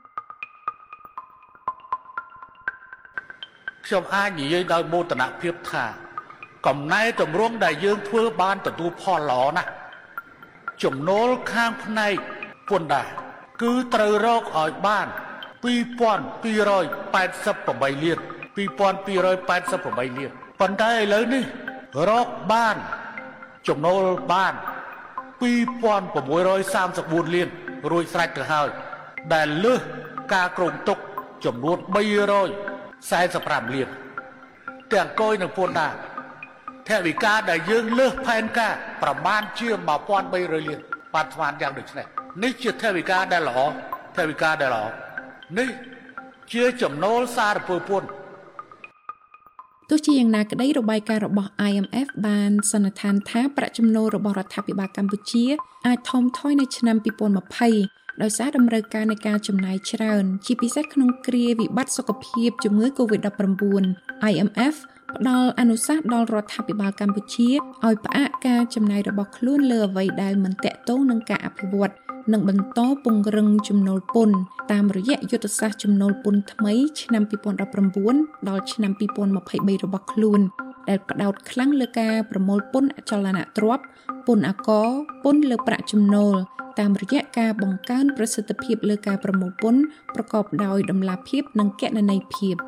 ខ្ញុំអាចនិយាយដោយមោទនភាពថាកំណែតម្រង់ដែលយើងធ្វើបានទទួលផលល្អណាស់ចំណូលខាងផ្នែកពន្ធដារគឺត្រូវរកឲ្យបានtwo thousand two hundred eighty-eightលានtwo thousand two hundred eighty-eightលានប៉ុន្តែឥឡូវនេះរកបានចំណូលបានtwo thousand six hundred thirty-fourលានរួចស្រេចទៅហើយដែលលើសការគ្រោងទុកចំនួនthree hundred forty-fiveលានទាំងកយនិងពន្ធដារថវិកាដែលយើងលើសផែនការប្រមាណជាone thousand three hundredលានបានស្មានយ៉ាងដូចនេះនេះជាថវិកាដែលល្អថវិកាដែលល្អនេះជាចំណូលសារពើពន្ធ
ទោះជាយ៉ាងណាក្តីរបាយការណ៍របស់ I M F បានសន្និដ្ឋានថាប្រាក់ចំណូលរបស់រដ្ឋាភិបាលកម្ពុជាអាចថមថយនៅឆ្នាំtwo thousand twentyដោយសារតម្រូវការនៃការចំណាយច្រើនជាពិសេសក្នុងគ្រាវិបត្តិសុខភាពជំងឺ COVID nineteen I M F ផ្ដល់អនុសាសន៍ដល់រដ្ឋាភិបាលកម្ពុជាឲ្យផ្អាកការចំណាយរបស់ខ្លួនលើអ្វីដែលមិនទាក់ទងនឹងការអភិវឌ្ឍនិងបន្តពង្រឹងចំណូលពន្ធតាមរយៈយុទ្ធសាស្ត្រចំណូលពន្ធថ្មីឆ្នាំtwo thousand nineteenដល់ឆ្នាំtwo thousand twenty-threeរបស់ខ្លួនដែលផ្ដោតខ្លាំងលើការប្រមូលពន្ធអចលនទ្រព្យពន្ធអាករពន្ធលើប្រាក់ចំណូលតាមរយៈការបង្កើនប្រសិទ្ធភាពលើការប្រមូលពន្ធប្រកបដោយតម្លាភាពនិងគណនេយ្យភាព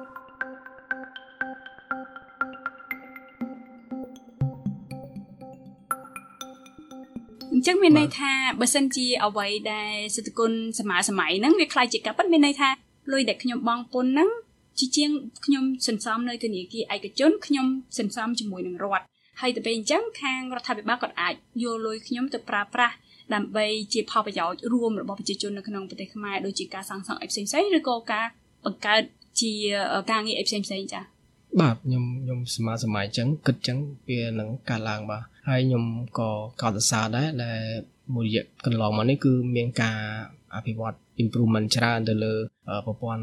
អញ្ចឹងមានន័យថាបើសិនជាអ្វីដែលសេដ្ឋគុណសម័យសម័យហ្នឹងវាខ្លាយជាការពិតមានន័យថាលុយដែលខ្ញុំបង់ពន្ធហ្នឹងជាជាងខ្ញុំសន្សំនៅធនាគារឯកជនខ្ញុំសន្សំជាមួយនឹងរដ្ឋហើយទៅពេលអញ្ចឹងខាងរដ្ឋាភិបាលក៏អាចយកលុយខ្ញុំទៅប្រើប្រាស់ដើម្បីជាផលប្រយោជន៍រួមរបស់ប្រជាជននៅក្នុងប្រទេសខ្មែរដូចជាការសាងសង់អីផ្សេងៗឬក៏ការបង្កើតជាការងារអីផ្សេងៗចា៎
បាទខ្ញុំខ្ញុំសមាសម័យអញ្ចឹងគិតអញ្ចឹងវានឹងកើតឡើងបាទហើយខ្ញុំក៏កោតសរសើរដែរដែលមួយរយៈកន្លងមកនេះគឺមានការអភិវឌ្ឍ improvement ច្រើនទៅលើប្រព័ន្ធ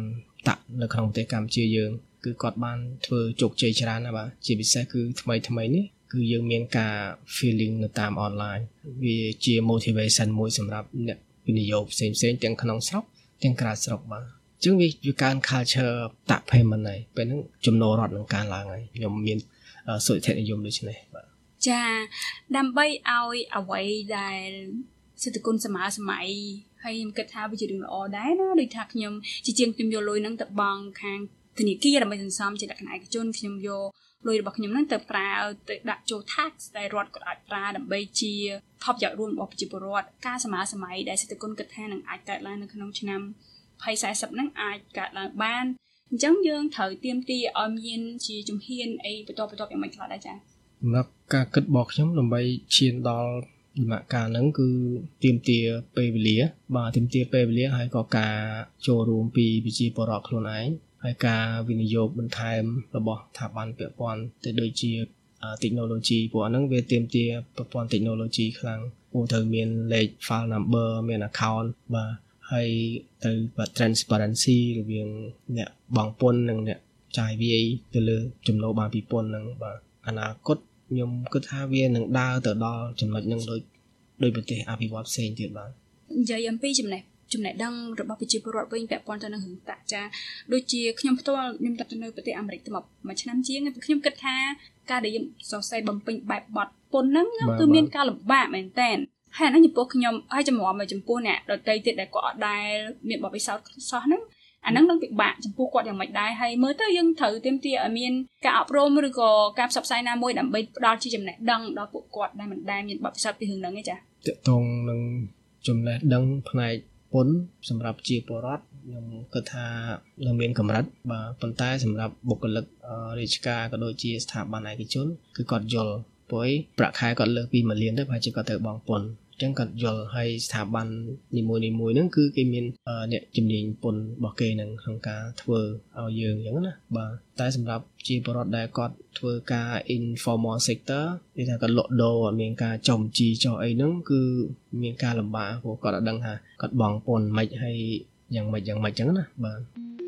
តាក់នៅក្នុងប្រទេសកម្ពុជាយើងគឺគាត់បានធ្វើជោគជ័យច្រើនណាស់បាទជាពិសេសគឺថ្មីថ្មីនេះគឺយើងមានការ feeling នៅតាម online វាជា motivation មួយសម្រាប់អ្នកវិនិយោគផ្សេងផ្សេងទាំងក្នុងស្រុកទាំងក្រៅស្រុកបាទអញ្ចឹងវាវាកើន culture តាក់ payment ហើយពេលហ្នឹងចំណូលរដ្ឋនឹងកើនឡើងហើយខ្ញុំមានសុខភាពនិយមដូចនេះបាទ
ចាដើម្បីឲ្យអ្វីដែលសេដ្ឋកិច្ចសម័យសម័យហើយខ្ញុំគិតថាវាជារឿងល្អដែរណាដូចថាខ្ញុំជាជាងខ្ញុំយកលុយហ្នឹងទៅបង់ខាងធនាគារដើម្បីសន្សំជាលក្ខណៈឯកជនខ្ញុំយកលុយរបស់ខ្ញុំហ្នឹងទៅប្រើទៅដាក់ចូល tax ដែលរដ្ឋក៏អាចប្រើដើម្បីជាផលប្រយោជន៍រួមរបស់ប្រជាពលរដ្ឋការសម័យសម័យដែលសេដ្ឋកិច្ចគិតថានឹងអាចកើតឡើងនៅក្នុងឆ្នាំยี่สิบ สี่สิบហ្នឹងអាចកើតឡើងបានអញ្ចឹងយើងត្រូវទៀមទីឲ្យមានជាជំហានអីបន្តបន្តយ៉ាងម៉េចខ្លះដែរចា៎
សម្រាប់ការគិតរបស់ខ្ញុំដើម្បីឈានដល់ដំណាក់កាលហ្នឹងគឺទៀមទាពេលវេលាបាទទៀមទាពេលវេលាហើយក៏ការចូលរួមពីប្រជាពលរដ្ឋខ្លួនឯងហើយការវិនិយោគបន្ថែមរបស់ស្ថាប័នពាក់ព័ន្ធទៅដូចជា technology ព្រោះអាហ្នឹងវាទៀមទាប្រព័ន្ធ technology ខ្លាំងព្រោះត្រូវមានលេខ file number មាន account បាទហើយទៅ transparency រវាងអ្នកបង់ពន្ធនិងអ្នកចាយវាយទៅលើចំណូលបានពីពន្ធហ្នឹងបាទអនាគតខ្ញុំគិតថាវានឹងដើរទៅដល់ចំណុចហ្នឹងដូចដោយប្រទេសអភិវឌ្ឍផ្សេងទៀតបាទ
និយាយអំពីចំណេះចំណេះដឹងរបស់ប្រជាពលរដ្ឋវិញពាក់ព័ន្ធទៅនឹងរឿងតាក់ចាដូចជាខ្ញុំផ្ទាល់ខ្ញុំទៅនៅប្រទេសអាមេរិកទៅមួយឆ្នាំជាងខ្ញុំគិតថាការដែលយើងសរសេរបំពេញបែបបទពន្ធហ្នឹងគឺមានការលំបាកមែនតើហើយអាហ្នឹងចំពោះខ្ញុំហើយចំនួនមកចំពោះអ្នកដទៃទៀតដែលគាត់អត់ដែលមានបទពិសោធន៍សោះហ្នឹងអាហ្នឹងនឹងពិបាកចំពោះគាត់យ៉ាងម៉េចដែរហើយមើលទៅយើងត្រូវទាមទារឲ្យមានការអប់រំឬក៏ការផ្សព្វផ្សាយណាមួយដើម្បីផ្ដល់ជាចំណេះដឹងដល់ពួកគាត់ដែលមិនដែលមានបទពិសោធន៍ពីរឿងហ្នឹងទេចា៎
តកតងនឹងចំណេះដឹងផ្នែកពន្ធសម្រាប់ជាពលរដ្ឋខ្ញុំគិតថានៅមានកម្រិតបាទប៉ុន្តែសម្រាប់បុគ្គលិករាជការក៏ដូចជាស្ថាប័នឯកជនគឺគាត់យល់ព្រោះប្រាក់ខែគាត់លើសពីមួយលានទៅប្រហែលជាគាត់ត្រូវបង់ពន្ធអញ្ចឹងគាត់យល់ហើយស្ថាប័ននីមួយៗហ្នឹងគឺគេមានអ្នកជំនាញពន្ធរបស់គេនឹងក្នុងការធ្វើឲ្យយើងអញ្ចឹងណាបាទតែសម្រាប់ជាពលរដ្ឋដែលគាត់ធ្វើការ informal sector គេថាគាត់លក់ដូរអត់មានការចំជីចុះអីហ្នឹងគឺមានការលំបាកព្រោះគាត់អត់ដឹងថាគាត់បង់ពន្ធមិនហើយយ៉ាងម៉េចយ៉ាងម៉េចអញ្ចឹងណាបាទ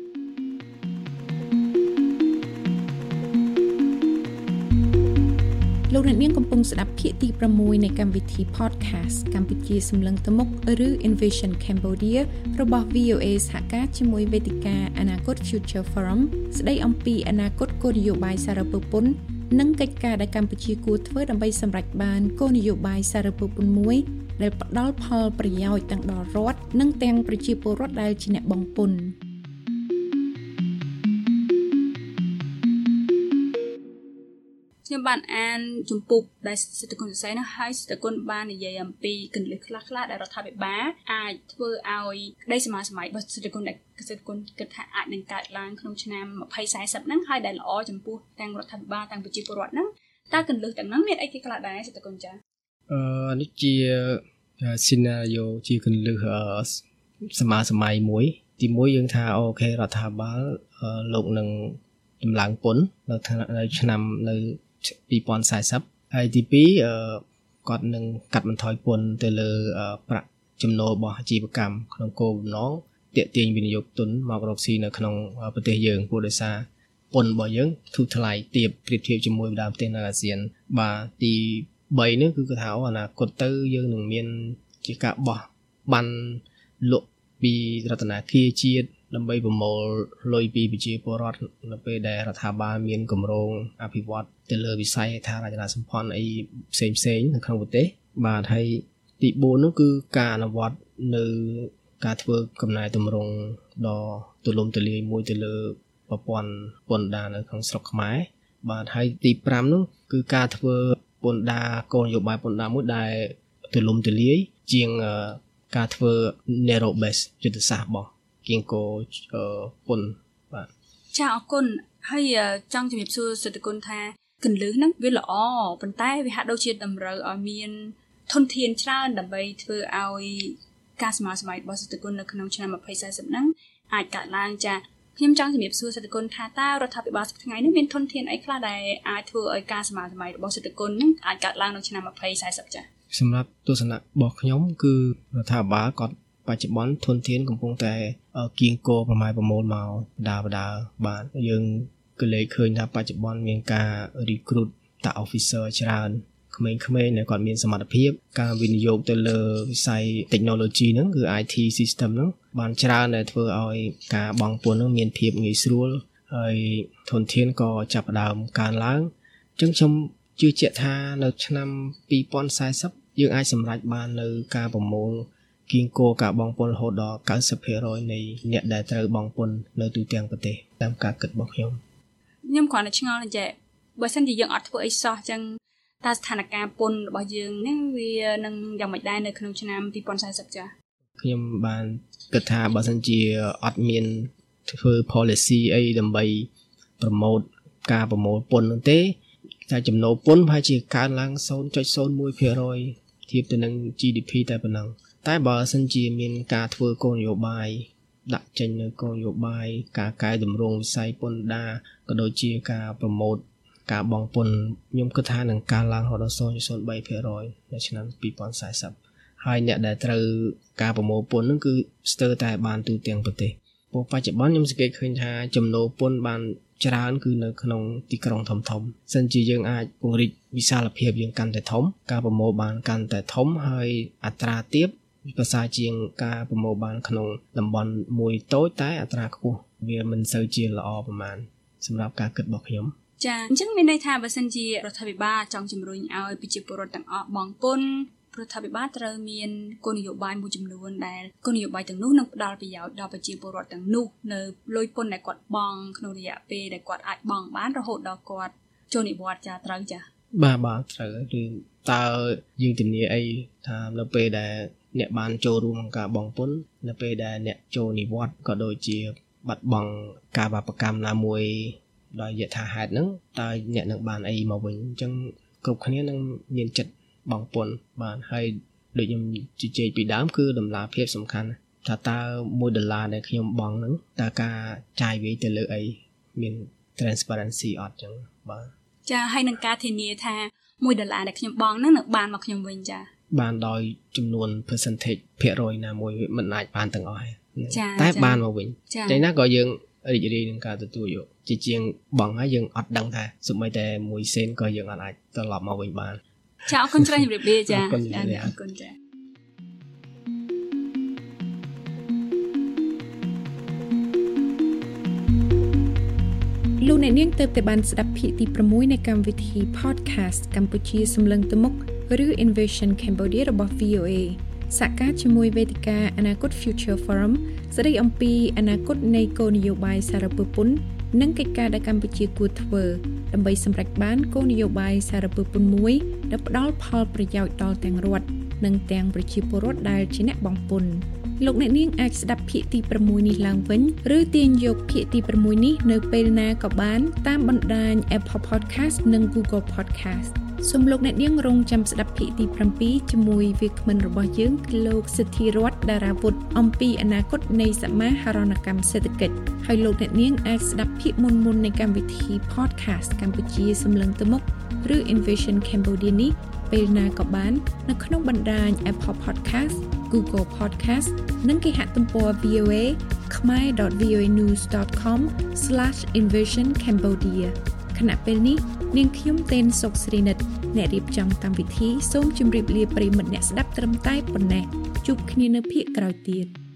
លោកអ្នកនាងកំពុងស្ដាប់ភាគទី 6 នៃកម្មវិធី podcast កម្ពុជាសម្លឹងទៅមុខឬ Envision Cambodia របស់ វី អូ เอ សហការជាមួយវេទិកាអនាគត Future Forum ស្ដីអំពីអនាគតគោលនយោបាយសារពើពន្ធនិងកិច្ចការដែលកម្ពុជាគួរធ្វើដើម្បីសម្រេចបានគោលនយោបាយសារពើពន្ធមួយដែលផ្ដល់ផលប្រយោជន៍ទាំងដល់រដ្ឋនិងទាំងប្រជាពលរដ្ឋដែលជាអ្នកបង់ពន្ធ
ខ្ញុំបានអានជំពូកដែលសេដ្ឋកិច្ចសរសេរនោះហើយសេដ្ឋកិច្ចបាននិយាយអំពីកន្លឹះខ្លះៗដែលរដ្ឋាភិបាលអាចធ្វើឲ្យក្តីសម័យសម័យរបស់សេដ្ឋកិច្ចដែលសេដ្ឋកិច្ចគិតថាអាចនឹងកើតឡើងក្នុងឆ្នាំยี่สิบ สี่สิบហ្នឹងហើយដែលល្អចំពោះទាំងរដ្ឋាភិបាលទាំងប្រជាពលរដ្ឋហ្នឹងតើកន្លឹះទាំងហ្នឹងមានអីគេខ្លះដែរសេដ្ឋកិច្ចចា
អឺនេះជា scenario ជាកន្លឹះសម័យសម័យមួយទីមួយយើងថាអូខេរដ្ឋាភិបាលលោកនឹងដំឡើងពន្ធនៅឆ្នាំនៅยี่สิบ สี่สิบហើយទីពីរគាត់នឹងកាត់បន្ថយពន្ធទៅលើប្រាក់ចំណូលរបស់អាជីវកម្មក្នុងគោលបំណងទាក់ទាញវិនិយោគទុនមករកស៊ីនៅក្នុងប្រទេសយើងព្រោះដោយសារពន្ធរបស់យើងធូរថ្លៃទាបប្រៀបធៀបជាមួយបណ្ដាប្រទេសនៅអាស៊ានបាទទីបីនេះគឺគាត់ថាអនាគតទៅយើងនឹងមានជាការបោះបានលក់ពីរដ្ឋាភិបាលជាតិដើម្បីប្រមូលលុយពីប្រជាពលរដ្ឋនៅពេលដែលរដ្ឋាភិបាលមានគម្រោងអភិវឌ្ឍទៅលើវិស័យហេដ្ឋារចនាសម្ព័ន្ធអីផ្សេងផ្សេងនៅក្នុងប្រទេសបាទហើយទីបួននោះគឺការអនុវត្តនៅការធ្វើកំណែទម្រង់ដ៏ទូលំទូលាយមួយទៅលើប្រព័ន្ធពន្ធដារនៅក្នុងស្រុកខ្មែរបាទហើយទីប្រាំនោះគឺការធ្វើពន្ធដារគោលនយោបាយពន្ធដារមួយដែលទូលំទូលាយជាងការធ្វើ narrow base យុទ្ធសាស្ត្ររបស់គៀងគោពន្ធបាទ
ចាអរគុណហើយចង់ជំរាបសួរសេដ្ឋកិច្ចថាកន្លឹះហ្នឹងវាល្អប៉ុន្តែវាហាក់ដូចជាតម្រូវឲ្យមានធនធានច្រើនដើម្បីធ្វើឲ្យការសម័យសម័យរបស់សេដ្ឋកិច្ចនៅក្នុងឆ្នាំยี่สิบ สี่สิบហ្នឹងអាចកើតឡើងចាខ្ញុំចង់ជំរាបសួរសេដ្ឋកិច្ចថាតើរដ្ឋាភិបាលថ្ងៃនេះមានធនធានអីខ្លះដែលអាចធ្វើឲ្យការសម័យសម័យរបស់សេដ្ឋកិច្ចហ្នឹងអាចកើតឡើងនៅឆ្នាំยี่สิบ สี่สิบចា
សម្រាប់ទស្សនៈរបស់ខ្ញុំគឺរដ្ឋាភិបាលគាត់បច្ចុប្បន្នធនធានកំពុងតែគៀងគោប្រម៉ែប្រមូលមកបដាបដាបាទយើងក៏លេខឃើញថាបច្ចុប្បន្នមានការ recruit តា officer ច្រើនក្មេងៗដែលគាត់មានសមត្ថភាពការវិនិយោគទៅលើវិស័យ technology ហ្នឹងគឺ ไอ ที system ហ្នឹងបានច្រើនដែលធ្វើឲ្យការបង់ពន្ធហ្នឹងមានភាពងាយស្រួលហើយធនធានក៏ចាប់ផ្ដើមកើនឡើងអញ្ចឹងខ្ញុំជឿជាក់ថានៅឆ្នាំពីរពាន់សាសយើងអាចសម្រេចបាននៅការប្រមូលគៀងគោការបង់ពន្ធរហូតដល់ 九十ភាគរយ នៃអ្នកដែលត្រូវបង់ពន្ធនៅទូទាំងប្រទេសតាមការគិតរបស់ខ្ញុំ
ខ្ញុំគ្រាន់តែឆ្ងល់តែបើសិនជាយើងអត់ធ្វើអីសោះអញ្ចឹងតើស្ថានភាពពន្ធរបស់យើងនេះវានឹងយ៉ាងម៉េចដែរនៅក្នុងឆ្នាំពីរពាន់សាសចា៎
ខ្ញុំបានគិតថាបើសិនជាអត់មានធ្វើ policy អីដើម្បី promote ការប្រមូលពន្ធនោះទេតែចំណូលពន្ធប្រហែលជាកើនឡើង ศูนย์จุดศูนย์មួយភាគរយ ធៀបទៅនឹង จี ดี พี តែប៉ុណ្ណឹងតែបើសិនជាមានការធ្វើគោលនយោបាយដាក់ចេញនៅគោលនយោបាយការកែតម្រង់វិស័យពន្ធដារក៏ដូចជាការ promote ការបង់ពន្ធខ្ញុំគិតថានឹងកើនឡើងរហូតដល់ ศูนย์จุดศูนย์បីភាគរយ នៅឆ្នាំពីរពាន់សាសហើយអ្នកដែលត្រូវការប្រមូលពន្ធហ្នឹងគឺស្ទើរតែបានទូទាំងប្រទេសព្រោះបច្ចុប្បន្នខ្ញុំសង្កេតឃើញថាចំណូលពន្ធបានច្រើនគឺនៅក្នុងទីក្រុងធំៗសិនជាយើងអាចពង្រីកវិសាលភាពយើងកាន់តែធំការប្រមូលបានកាន់តែធំហើយអត្រាទាបភាសាជាងការប្រមូលបានក្នុងតំបន់មួយតូចតែអត្រាខ្ពស់វាមិនសូវជាល្អប្រហែលសម្រាប់ការគិតរបស់ខ្ញុំ
ចាអញ្ចឹងមានន័យថាបើសិនជារដ្ឋាភិបាលចង់ជំរុញឲ្យប្រជាពលរដ្ឋទាំងអស់បង់ពន្ធរដ្ឋាភិបាលត្រូវមានគោលនយោបាយមួយចំនួនដែលគោលនយោបាយទាំងនោះនឹងផ្ដល់ប្រយោជន៍ដល់ប្រជាពលរដ្ឋទាំងនោះនៅលុយពន្ធដែលគាត់បង់ក្នុងរយៈពេលដែលគាត់អាចបង់បានរហូតដល់គាត់ចូលនិវត្តន៍ចាត្រូវចា
បាទបាទត្រូវឬតើយើងជំនាញអីថានៅពេលដែលអ្នកបានចូលរួមក្នុងការបង់ពន្ធនៅពេលដែលអ្នកចូលនិវត្តន៍ក៏ដូចជាបាត់បង់ការបាបកម្មណាមួយដោយយថាហេតុហ្នឹងតើអ្នកនឹងបានអីមកវិញអញ្ចឹងគ្រប់គ្នានឹងមានចិត្តបង់ពន្ធបានហើយដូចខ្ញុំជជែកពីដើមគឺតម្លាភាពសំខាន់ថាតើមួយដុល្លារដែលខ្ញុំបង់ហ្នឹងតើការចាយវាយទៅលើអីមាន transparency អត់ចឹងបាទ
ចាហើយនឹងការធានាថាមួយដុល្លារដែលខ្ញុំបង់ហ្នឹងនឹងបានមកខ្ញុំវិញចា
បានដោយចំនួន percentage ភាគរយណាមួយមិនអាចបានទាំងអស់ទេតែបានមកវិញចឹងណាក៏យើងរីករាយនឹងការទទួលយកជាជាងបង់ហើយយើងអត់ដឹងថាសូម្បីតែមួយសេនក៏យើងអត់អាចត្រឡប់មកវិញបាន
ចាអរគុណច្រើនជម្រាបលាចាអរគុណចា
លោកអ្នកនាងទើបតែបានស្ដាប់ភាគទីប្រាំមួយនៃកម្មវិធី podcast កម្ពុជាសម្លឹងទៅមុខឬ Innovation Cambodia របស់ វី អូ เอ សហការជាមួយវេទិកាអនាគត Future Forum ស្ដីអំពីអនាគតនៃគោលនយោបាយសារពើពន្ធនិងកិច្ចការដែលកម្ពុជាគួរធ្វើដើម្បីសម្រេចបានគោលនយោបាយសារពើពន្ធមួយដែលផ្ដល់ផលប្រយោជន៍ដល់ទាំងរដ្ឋនិងទាំងប្រជាពលរដ្ឋដែលជាអ្នកបង់ពន្ធលោកអ្នកនាងអាចស្ដាប់ភាគទីប្រាំមួយនេះឡើងវិញឬទាញយកភាគទីប្រាំមួយនេះនៅពេលណាក៏បានតាមបណ្ដាញ Apple Podcast និង Google Podcast សូមលោកអ្នកនាងរងចាំស្ដាប់ភាគទីប្រាំពីរជាមួយវាគ្មិនរបស់យើងគឺលោកសិទ្ធីរតន៍ដារាវុធអំពីអនាគតនៃសមាហរណកម្មសេដ្ឋកិច្ចហើយលោកអ្នកនាងអាចស្ដាប់ភាគមុនមុននៃកម្មវិធី podcast កម្ពុជាសម្លឹងទៅមុខឬ Innovation Cambodia នេះពេលណាក៏បាននៅក្នុងបណ្ដាញ Apple Podcast, Google Podcast និងគេហទំព័រ v o a khmer dot v o a news dot com slash innovation cambodia ខណៈពេលនេះនាងខ្ញុំទេនសុកស្រីនិតអ្នករៀបចំកម្មវិធីសូមជម្រាបលាប្រិយមិត្តអ្នកស្ដាប់ត្រឹមតែប៉ុណ្ណេះជួបគ្នានៅភាគក្រោយទៀត